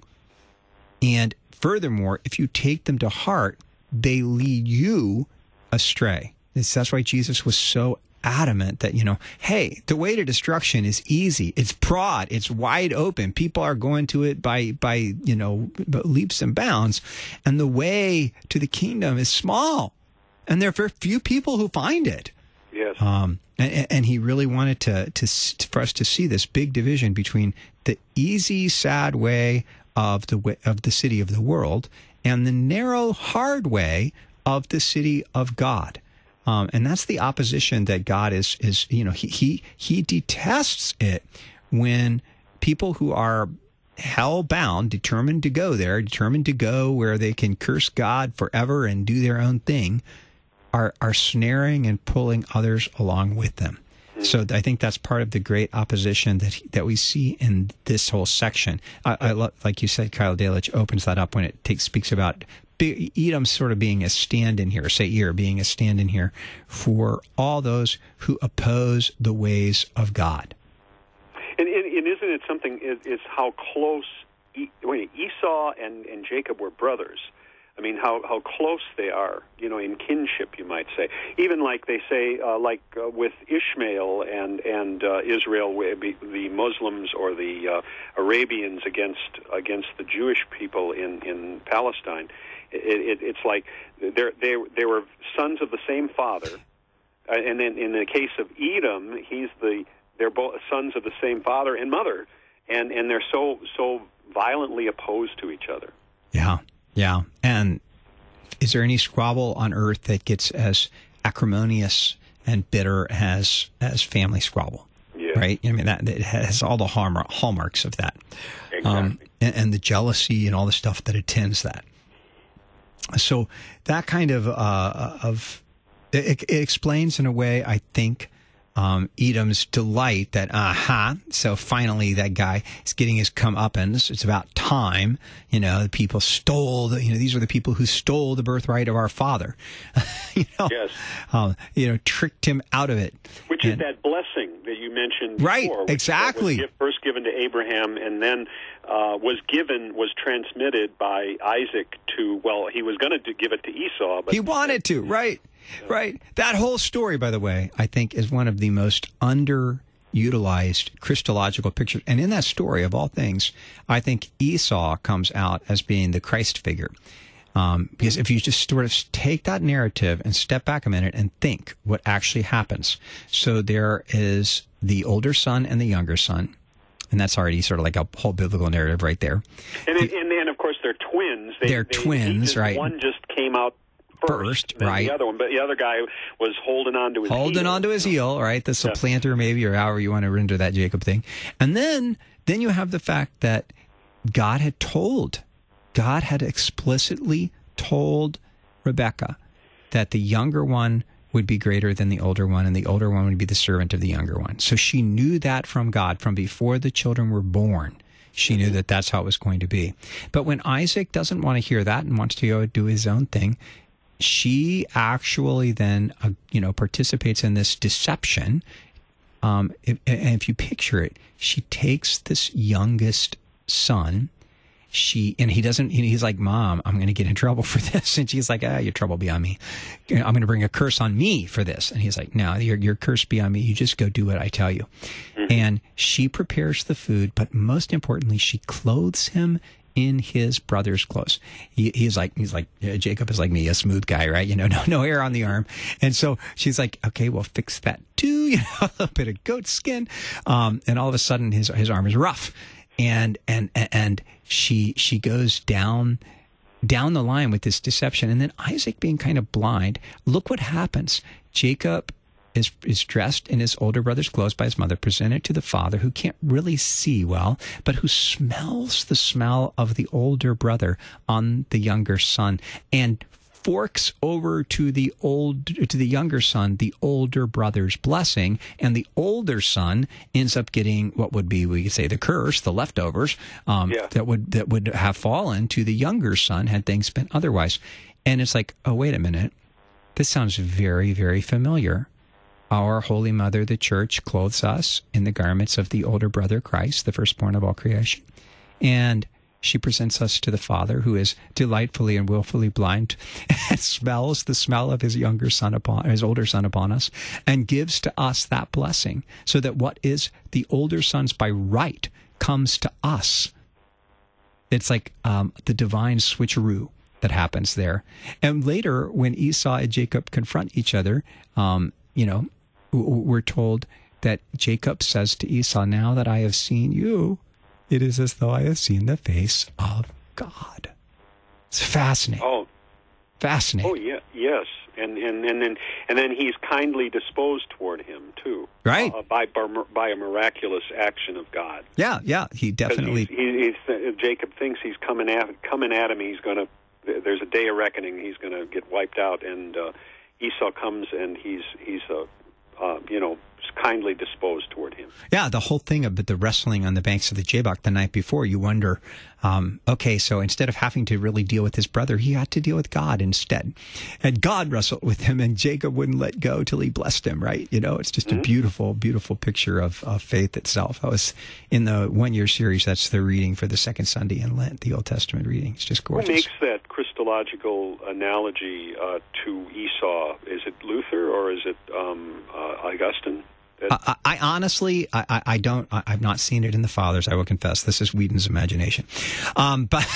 And furthermore, if you take them to heart, they lead you astray. That's why Jesus was so adamant that, you know, hey, the way to destruction is easy. It's broad. It's wide open. People are going to it by, by you know, leaps and bounds. And the way to the kingdom is small. And there are very few people who find it. Yes. Um, and, and he really wanted to, to for us to see this big division between the easy, sad way of the way, of the city of the world and the narrow, hard way of the city of God. Um, and that's the opposition that God is, is you know, he, he, he detests it when people who are hell-bound, determined to go there, determined to go where they can curse God forever and do their own thing, are, are snaring and pulling others along with them. So I think that's part of the great opposition that that we see in this whole section. I, I love, like you said, Kyle Dalich opens that up when it takes speaks about Edom sort of being a stand-in here, Seir being a stand-in here for all those who oppose the ways of God. And, and, and isn't it something, is, is how close e, wait, Esau and, and Jacob were brothers. I mean, how, how close they are, you know, in kinship, you might say. Even like they say, uh, like uh, with Ishmael and and uh, Israel, the Muslims or the uh, Arabians against against the Jewish people in, in Palestine. It, it, it's like they're, they they were sons of the same father, uh, and then in the case of Edom, he's the they're both sons of the same father and mother, and and they're so so violently opposed to each other. Yeah. Yeah. And is there any squabble on earth that gets as acrimonious and bitter as as family squabble? Yeah. Right? I mean, that it has all the hallmark, hallmarks of that. Exactly. Um, and, and the jealousy and all the stuff that attends that. So that kind of, uh, of it, it explains in a way, I think, Um, Edom's delight that, aha, so finally that guy is getting his comeuppance. It's about time. You know, the people stole, the, you know, these are the people who stole the birthright of our father. you know, Yes. Um, you know, tricked him out of it. Which and, is that blessing that you mentioned right, before. Right, exactly. Was first given to Abraham and then uh, was given, was transmitted by Isaac to, well, he was going to give it to Esau. But he wanted to, right. Right. That whole story, by the way, I think is one of the most underutilized Christological pictures. And in that story, of all things, I think Esau comes out as being the Christ figure. Um, because if you just sort of take that narrative and step back a minute and think what actually happens. So there is the older son and the younger son. And that's already sort of like a whole biblical narrative right there. And, the, and then, of course, they're twins. They, they're they, twins, just, right. One just came out First, First right. The other one, but the other guy was holding on to his holding heel. on to his heel, right? The Yeah. supplanter, maybe, or however you want to render that Jacob thing. And then, then you have the fact that God had told, God had explicitly told Rebekah that the younger one would be greater than the older one, and the older one would be the servant of the younger one. So she knew that from God from before the children were born. She knew that that's how it was going to be. But when Isaac doesn't want to hear that and wants to go do his own thing, she actually then, uh, you know, participates in this deception. Um, if, and if you picture it, she takes this youngest son. She and he doesn't. He's like, "Mom, I'm going to get in trouble for this," and she's like, "Ah, your trouble be on me. I'm going to bring a curse on me for this." And he's like, "No, your your curse be on me. You just go do what I tell you." Mm-hmm. And she prepares the food, but most importantly, she clothes him in his brother's clothes. He, he's like, he's like, yeah, Jacob is like me, a smooth guy, right? You know, no, no hair on the arm. And so she's like, okay, well, fix that too. You know, a little bit of goat skin. Um, and all of a sudden his, his arm is rough. And, and, and she, she goes down, down the line with this deception. And then Isaac being kind of blind, look what happens. Jacob is, is dressed in his older brother's clothes by his mother, presented to the father, who can't really see well, but who smells the smell of the older brother on the younger son, and forks over to the old to the younger son the older brother's blessing, and the older son ends up getting what would be, we could say, the curse, the leftovers um, yeah. that would that would have fallen to the younger son had things been otherwise. And it's like, oh, wait a minute, this sounds very, very familiar. Our Holy Mother, the Church, clothes us in the garments of the older brother Christ, the firstborn of all creation. And she presents us to the Father, who is delightfully and willfully blind, and smells the smell of his younger son upon his older son upon us, and gives to us that blessing, so that what is the older son's by right comes to us. It's like um, the divine switcheroo that happens there. And later, when Esau and Jacob confront each other, um, you know, we're told that Jacob says to Esau, "Now that I have seen you, it is as though I have seen the face of God." It's fascinating. Oh, fascinating. Oh, yeah, yes, and and and then and then he's kindly disposed toward him too, right? Uh, by by a miraculous action of God. Yeah, yeah, he definitely. He's, he, he's, uh, Jacob thinks he's coming at coming at him. He's going to. There's a day of reckoning. He's going to get wiped out, and uh, Esau comes, and he's he's uh, uh, you know. kindly disposed toward him. Yeah, the whole thing of the wrestling on the banks of the Jabbok the night before, you wonder, um, okay, so instead of having to really deal with his brother, he had to deal with God instead. And God wrestled with him, and Jacob wouldn't let go till he blessed him, right? You know, it's just mm-hmm. a beautiful, beautiful picture of, of faith itself. I was in the one-year series, that's the reading for the second Sunday in Lent, the Old Testament reading. It's just gorgeous. Who makes that Christological analogy uh, to Esau? Is it Luther or is it um, uh, Augustine? I, I honestly, I, I don't, I, I've not seen it in the Fathers, I will confess. This is Whedon's imagination. Um, but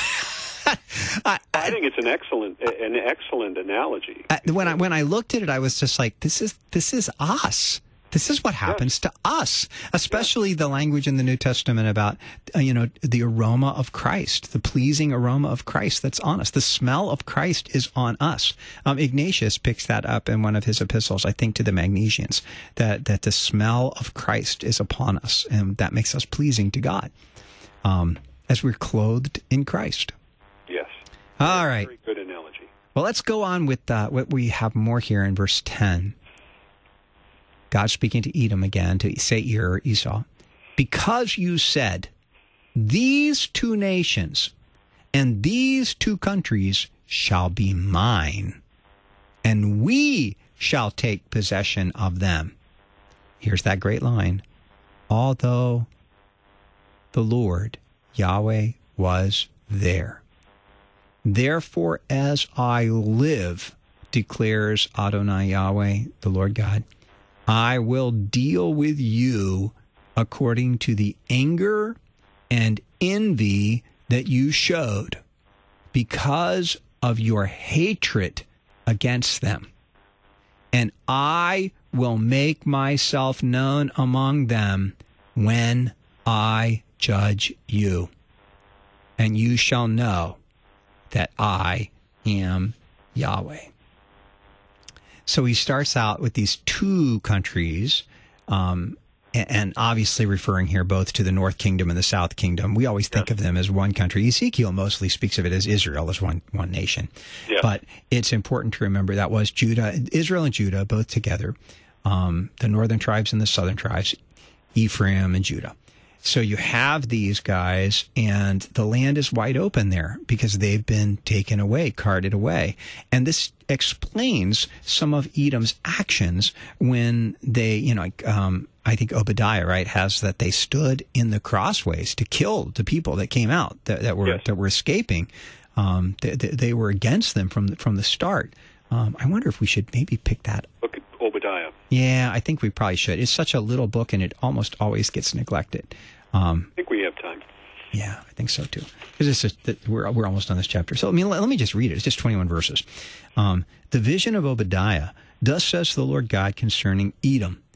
I, I think it's an excellent, an excellent analogy. I, when I when I looked at it, I was just like, this is this is us. This is what happens yes. to us, especially yes. the language in the New Testament about, uh, you know, the aroma of Christ, the pleasing aroma of Christ that's on us. The smell of Christ is on us. Um, Ignatius picks that up in one of his epistles, I think, to the Magnesians, that, that the smell of Christ is upon us, and that makes us pleasing to God um, as we're clothed in Christ. Yes. All right. Very good analogy. Well, let's go on with uh, what we have more here in verse ten. God speaking to Edom again, to Seir or Esau, because you said, these two nations and these two countries shall be mine, and we shall take possession of them. Here's that great line. Although the Lord, Yahweh, was there. Therefore, as I live, declares Adonai Yahweh, the Lord God, I will deal with you according to the anger and envy that you showed because of your hatred against them. And I will make myself known among them when I judge you. And you shall know that I am Yahweh. So he starts out with these two countries, um, and obviously referring here both to the North Kingdom and the South Kingdom. We always think yes. of them as one country. Ezekiel mostly speaks of it as Israel as one one nation. Yes. But it's important to remember that was Judah, Israel and Judah both together, um, the northern tribes and the southern tribes, Ephraim and Judah. So you have these guys, and the land is wide open there because they've been taken away, carted away. And this explains some of Edom's actions when they, you know, um, I think Obadiah, right, has that they stood in the crossways to kill the people that came out, that, that were yes. that were escaping. Um, they, they were against them from, from the start. Um, I wonder if we should maybe pick that up. Look at Obadiah. Yeah, I think we probably should. It's such a little book, and it almost always gets neglected. Um, I think we have time. Yeah, I think so too. Because we're we're almost on this chapter. So I mean, let, let me just read it. It's just twenty-one verses. Um, the vision of Obadiah. Thus says the Lord God concerning Edom.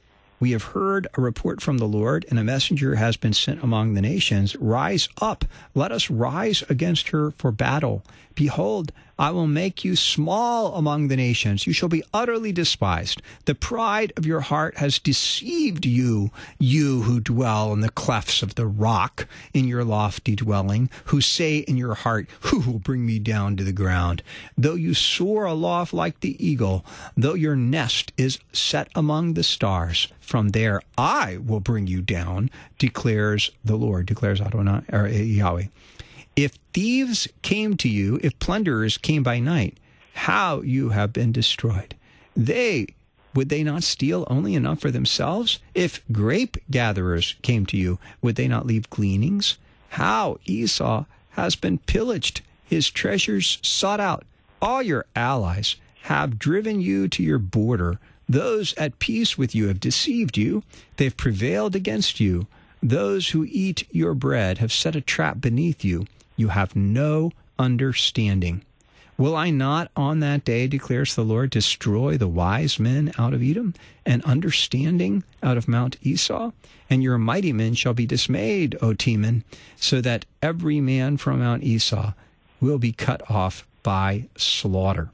We have heard a report from the Lord, and a messenger has been sent among the nations. Rise up, let us rise against her for battle. Behold, I will make you small among the nations. You shall be utterly despised. The pride of your heart has deceived you, you who dwell in the clefts of the rock, in your lofty dwelling, who say in your heart, who will bring me down to the ground? Though you soar aloft like the eagle, though your nest is set among the stars, from there I will bring you down, declares the Lord, declares Adonai, or Yahweh. If thieves came to you, if plunderers came by night, how you have been destroyed. They, would they not steal only enough for themselves? If grape gatherers came to you, would they not leave gleanings? How Esau has been pillaged, his treasures sought out. All your allies have driven you to your border. Those at peace with you have deceived you. They've prevailed against you. Those who eat your bread have set a trap beneath you. You have no understanding. Will I not on that day, declares the Lord, destroy the wise men out of Edom and understanding out of Mount Esau? And your mighty men shall be dismayed, O Teman, so that every man from Mount Esau will be cut off by slaughter.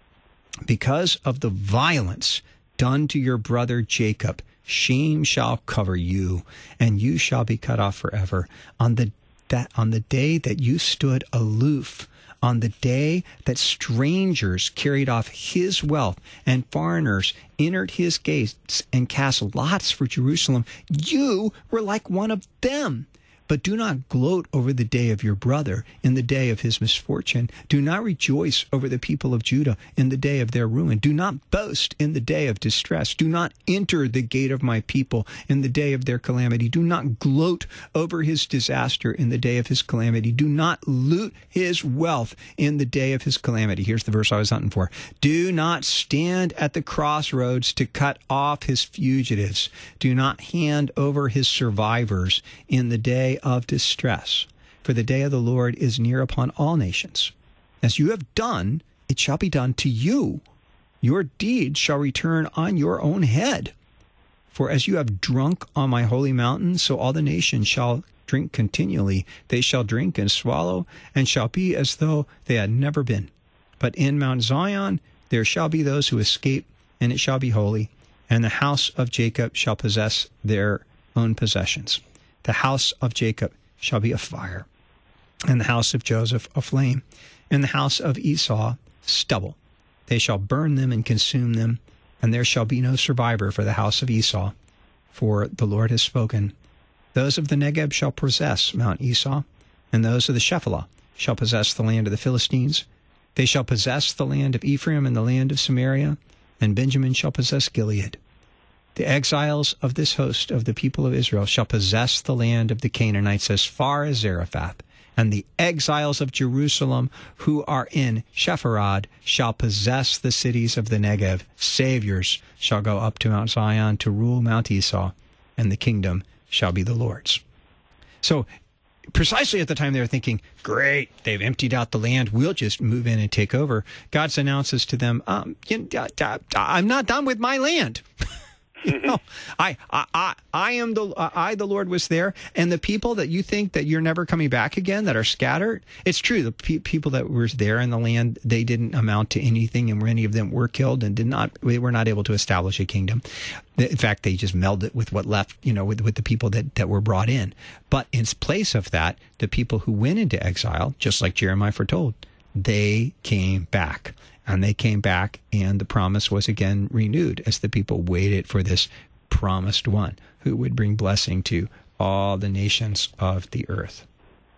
Because of the violence done to your brother Jacob, shame shall cover you, and you shall be cut off forever. On the that on the day that you stood aloof, on the day that strangers carried off his wealth and foreigners entered his gates and cast lots for Jerusalem, you were like one of them. But do not gloat over the day of your brother in the day of his misfortune. Do not rejoice over the people of Judah in the day of their ruin. Do not boast in the day of distress. Do not enter the gate of my people in the day of their calamity. Do not gloat over his disaster in the day of his calamity. Do not loot his wealth in the day of his calamity. Here's the verse I was hunting for. Do not stand at the crossroads to cut off his fugitives. Do not hand over his survivors in the day of distress, for the day of the Lord is near upon all nations. As you have done, it shall be done to you. Your deeds shall return on your own head. For as you have drunk on my holy mountain, so all the nations shall drink continually. They shall drink and swallow, and shall be as though they had never been. But in Mount Zion there shall be those who escape, and it shall be holy, and the house of Jacob shall possess their own possessions. The house of Jacob shall be a fire, and the house of Joseph a flame, and the house of Esau stubble. They shall burn them and consume them, and there shall be no survivor for the house of Esau, for the Lord has spoken. Those of the Negeb shall possess Mount Esau, and those of the Shephelah shall possess the land of the Philistines. They shall possess the land of Ephraim and the land of Samaria, and Benjamin shall possess Gilead. The exiles of this host of the people of Israel shall possess the land of the Canaanites as far as Zarephath, and the exiles of Jerusalem who are in Shepharad shall possess the cities of the Negev. Saviors shall go up to Mount Zion to rule Mount Esau, and the kingdom shall be the Lord's. So precisely at the time they were thinking, great, they've emptied out the land, we'll just move in and take over, God announces to them, um, I'm not done with my land. You know, I, I, I, I am the, I, the Lord was there, and the people that you think that you're never coming back again, that are scattered, it's true. The pe- people that were there in the land, they didn't amount to anything, and many of them were killed and did not, they were not able to establish a kingdom. In fact, they just melded with what left, you know, with, with the people that, that were brought in. But in place of that, the people who went into exile, just like Jeremiah foretold, they came back. And they came back, and the promise was again renewed as the people waited for this promised one who would bring blessing to all the nations of the earth.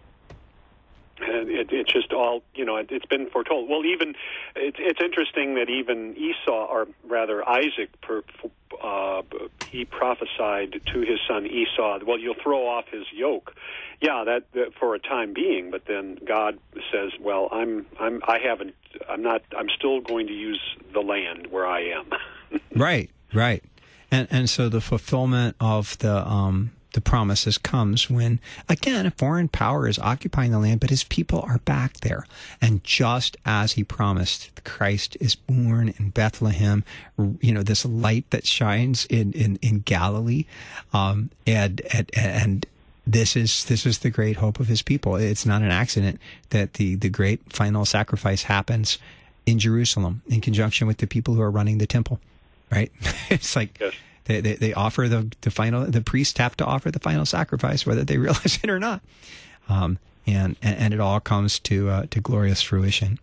And it, it's just all, you know, it, it's been foretold. Well, even, it's, it's interesting that even Esau, or rather Isaac, per, uh, he prophesied to his son Esau, well, you'll throw off his yoke. Yeah, that, that for a time being, but then God says, well, I'm, I'm, I haven't, I'm not, I'm still going to use the land where I am. Right, right. And and so the fulfillment of the um, the promises comes when, again, a foreign power is occupying the land, but his people are back there. And just as he promised, Christ is born in Bethlehem, you know, this light that shines in, in, in Galilee. Um, and, and, and this is, this is the great hope of his people. It's not an accident that the, the great final sacrifice happens in Jerusalem in conjunction with the people who are running the temple, right? It's like, yes. They, they they offer the the final. The priests have to offer the final sacrifice, whether they realize it or not, um, and, and and it all comes to uh, to glorious fruition.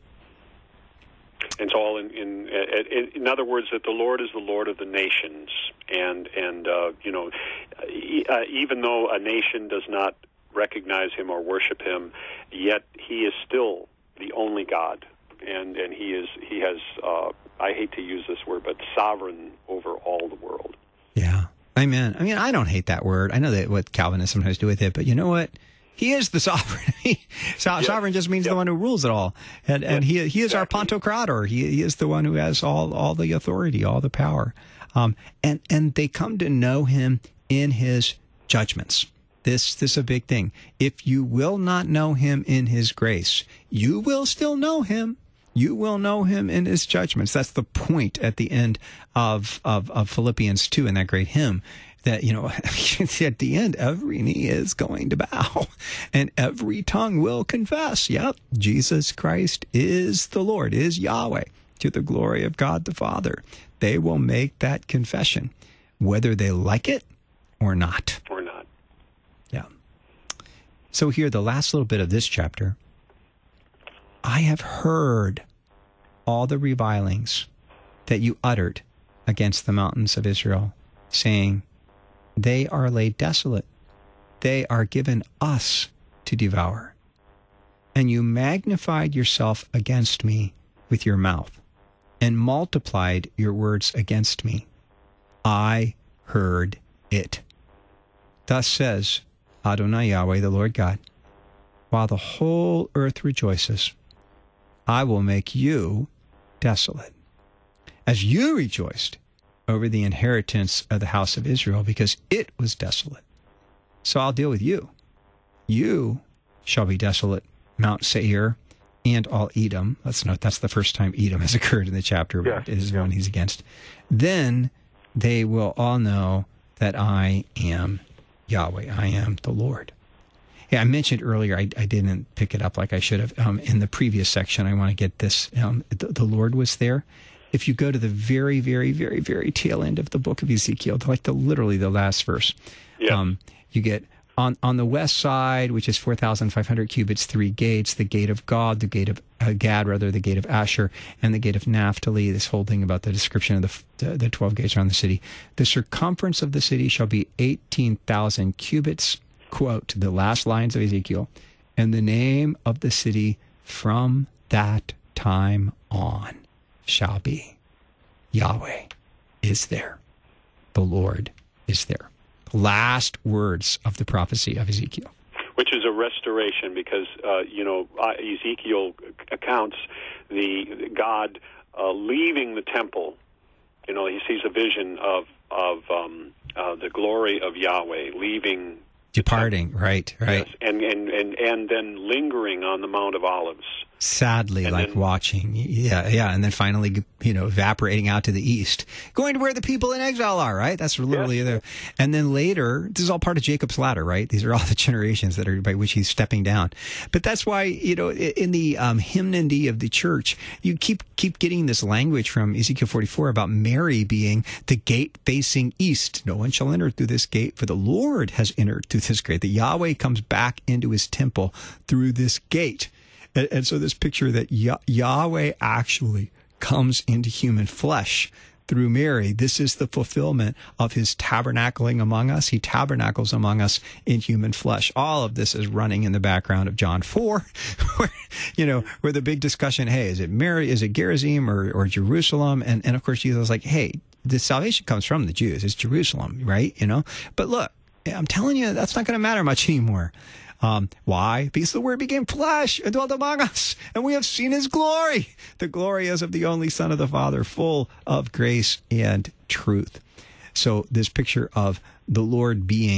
It's all in, in in in other words, that the Lord is the Lord of the nations, and and uh, you know, uh, even though a nation does not recognize him or worship him, yet he is still the only God, and and he is he has. Uh, I hate to use this word, but sovereign over all the world. Yeah. Amen. I mean, I don't hate that word. I know that what Calvinists sometimes do with it, but you know what? He is the sovereign. so, yes. Sovereign just means yep. the one who rules it all. And, and he he is exactly. our Pantocrator. He, he is the one who has all, all the authority, all the power. Um, and, and they come to know him in his judgments. This, this is a big thing. If you will not know him in his grace, you will still know him. You will know him in his judgments. That's the point at the end of, of, of Philippians two in that great hymn, that, you know, at the end, every knee is going to bow and every tongue will confess. Yep, Jesus Christ is the Lord, is Yahweh, to the glory of God the Father. They will make that confession, whether they like it or not. Or not. Yeah. So here, the last little bit of this chapter. I have heard all the revilings that you uttered against the mountains of Israel, saying, they are laid desolate. They are given us to devour. And you magnified yourself against me with your mouth, and multiplied your words against me. I heard it. Thus says Adonai Yahweh, the Lord God, while the whole earth rejoices, I will make you desolate, as you rejoiced over the inheritance of the house of Israel, because it was desolate. So I'll deal with you. You shall be desolate, Mount Seir, and all Edom. Let's note that's the first time Edom has occurred in the chapter, but yes, it is yeah. one he's against. Then they will all know that I am Yahweh. I am the Lord. Yeah, I mentioned earlier, I, I didn't pick it up like I should have. Um, in the previous section, I want to get this. Um, the, the Lord was there. If you go to the very, very, very, very tail end of the book of Ezekiel, like the literally the last verse, yeah. um, you get on, on the west side, which is four thousand five hundred cubits, three gates, the gate of God, the gate of uh, Gad, rather, the gate of Asher, and the gate of Naphtali, this whole thing about the description of the, the, the twelve gates around the city. The circumference of the city shall be eighteen thousand cubits. Quote, the last lines of Ezekiel, and the name of the city from that time on shall be Yahweh is there. The Lord is there. The last words of the prophecy of Ezekiel. Which is a restoration because, uh, you know, Ezekiel accounts the God uh, leaving the temple. You know, he sees a vision of, of um, uh, the glory of Yahweh leaving Departing, right, right. Yes, and, and, and, and then lingering on the Mount of Olives. Sadly, and like then, watching, yeah, yeah, and then finally, you know, evaporating out to the east, going to where the people in exile are, right? That's literally yes. there. And then later, this is all part of Jacob's ladder, right? These are all the generations that are by which he's stepping down. But that's why, you know, in the um, hymnody of the church, you keep keep getting this language from Ezekiel forty-four about Mary being the gate facing east. No one shall enter through this gate, for the Lord has entered through this gate. The Yahweh comes back into his temple through this gate. And, and so this picture that Yah- Yahweh actually comes into human flesh through Mary, this is the fulfillment of his tabernacling among us. He tabernacles among us in human flesh. All of this is running in the background of John four, where, you know, where the big discussion, hey, is it Mary, is it Gerizim or, or Jerusalem? And, and of course, Jesus was like, hey, the salvation comes from the Jews. It's Jerusalem, right? You know, but look, I'm telling you, that's not going to matter much anymore. Um, why? Because the Word became flesh and dwelt among us, and we have seen his glory. The glory as of the only Son of the Father, full of grace and truth. So this picture of the Lord being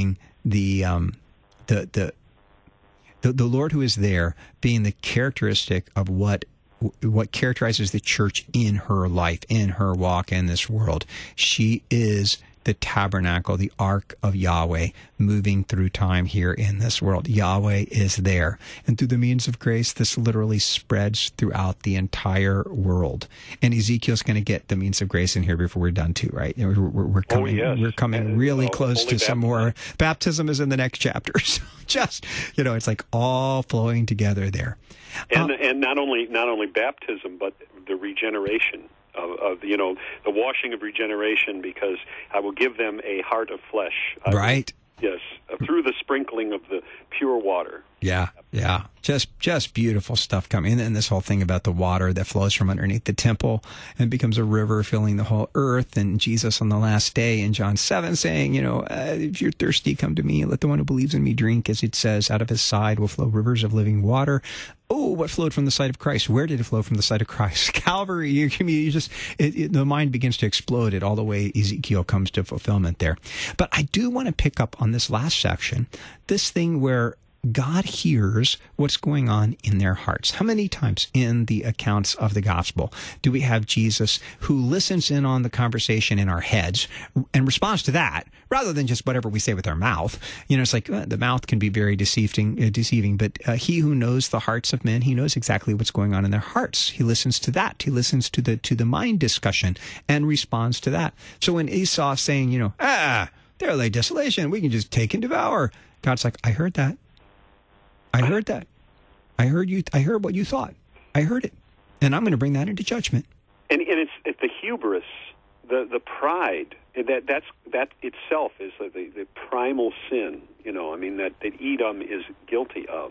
the um, the the the the Lord who is there being the characteristic of what what characterizes the church in her life, in her walk in this world. She is the tabernacle, the ark of Yahweh, moving through time here in this world. Yahweh is there. And through the means of grace, this literally spreads throughout the entire world. And Ezekiel's going to get the means of grace in here before we're done too, right? We're, we're, we're coming, oh, yes. we're coming and really oh, close to some more. Baptism is in the next chapter. So just, you know, it's like all flowing together there. And, uh, and not only not only baptism, but the regeneration. Of, of, you know, the washing of regeneration, because I will give them a heart of flesh. I right. Will, yes, uh, through the sprinkling of the pure water. Yeah, yeah. Just just beautiful stuff coming. And then this whole thing about the water that flows from underneath the temple and becomes a river filling the whole earth. And Jesus on the last day in John seven saying, you know, uh, if you're thirsty, come to me. Let the one who believes in me drink. As it says, out of his side will flow rivers of living water. Oh, what flowed from the side of Christ? Where did it flow from the side of Christ? Calvary. You, you just it, it, the mind begins to explode at all the way Ezekiel comes to fulfillment there. But I do want to pick up on this last section, this thing where God hears what's going on in their hearts. How many times in the accounts of the gospel do we have Jesus who listens in on the conversation in our heads and responds to that rather than just whatever we say with our mouth? You know, it's like uh, the mouth can be very deceiving, uh, deceiving, but uh, he who knows the hearts of men, he knows exactly what's going on in their hearts. He listens to that. He listens to the to the mind discussion and responds to that. So when Esau's saying, you know, ah, there lay desolation, we can just take and devour. God's like, I heard that. I heard that. I heard you. I heard what you thought. I heard it, and I'm going to bring that into judgment. And, and it's, it's the hubris, the the pride that that's that itself is the, the, the primal sin. You know, I mean that, that Edom is guilty of.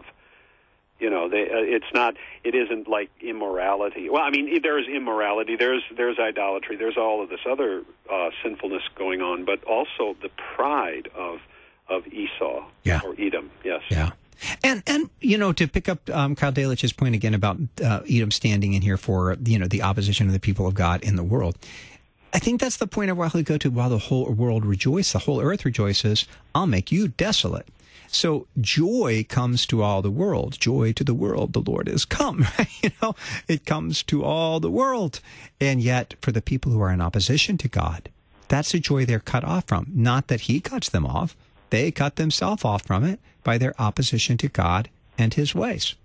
You know, they, uh, it's not. It isn't like immorality. Well, I mean, there is immorality. There's there's idolatry. There's all of this other uh, sinfulness going on, but also the pride of of Esau yeah. or Edom. Yes. Yeah. And, and you know, to pick up um, Kyle Delitz's point again about uh, Edom standing in here for, you know, the opposition of the people of God in the world, I think that's the point of why we go to, while the whole world rejoices, the whole earth rejoices, I'll make you desolate. So joy comes to all the world. Joy to the world, the Lord is come. You know, it comes to all the world. And yet, for the people who are in opposition to God, that's a joy they're cut off from. Not that he cuts them off. They cut themselves off from it by their opposition to God and his ways.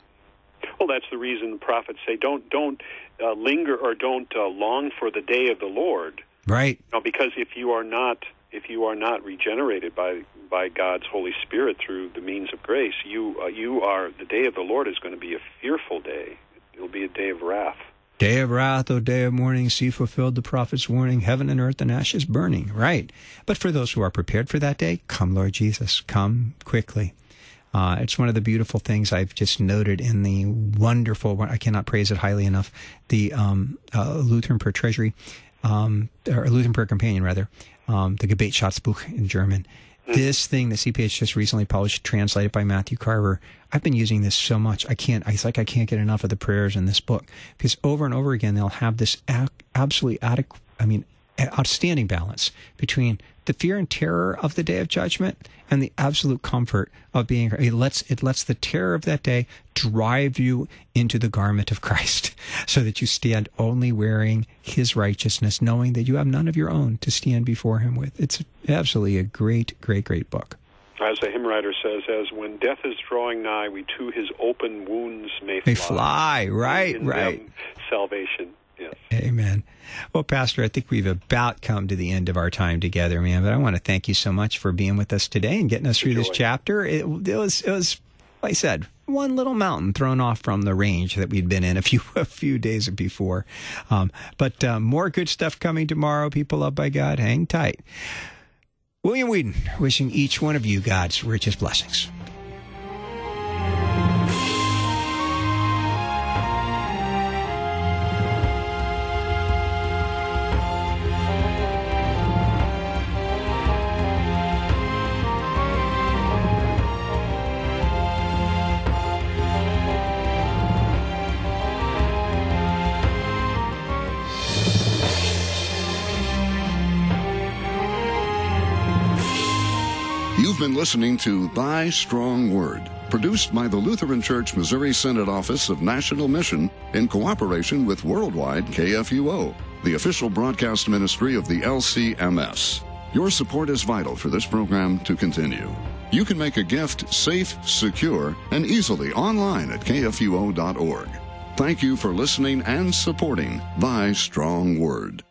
Well, that's the reason the prophets say, don't don't uh, linger or don't uh, long for the day of the Lord. Right. You know, because if you are not if you are not regenerated by by God's Holy Spirit through the means of grace, you uh, you are the day of the Lord is going to be a fearful day. It will be a day of wrath. Day of wrath, O day of mourning, see fulfilled the prophet's warning, heaven and earth and ashes burning. Right. But for those who are prepared for that day, come, Lord Jesus, come quickly. Uh, it's one of the beautiful things I've just noted in the wonderful, I cannot praise it highly enough, the um, uh, Lutheran Prayer Treasury, um, or Lutheran Prayer Companion, rather, um, the Gebetsschatzbuch in German. This thing that C P H just recently published, translated by Matthew Carver, I've been using this so much. I can't, it's like I can't get enough of the prayers in this book, because over and over again, they'll have this ac- absolutely adequate, I mean, outstanding balance between the fear and terror of the day of judgment and the absolute comfort of being, it lets, it lets the terror of that day drive you into the garment of Christ so that you stand only wearing his righteousness, knowing that you have none of your own to stand before him with. It's absolutely a great, great, great book. As the hymn writer says, as when death is drawing nigh, we to his open wounds may fly. May fly, right, in right. them salvation. Yes. Amen. Well, Pastor, I think we've about come to the end of our time together, man. But I want to thank you so much for being with us today and getting us through this chapter. It, it was, it was, like I said, one little mountain thrown off from the range that we'd been in a few a few days before. Um, but uh, more good stuff coming tomorrow. People loved by God, hang tight. William Whedon, wishing each one of you God's richest blessings. You've been listening to Thy Strong Word, produced by the Lutheran Church Missouri Synod Office of National Mission in cooperation with Worldwide K F U O, the official broadcast ministry of the L C M S. Your support is vital for this program to continue. You can make a gift safe, secure, and easily online at K F U O dot org. Thank you for listening and supporting Thy Strong Word.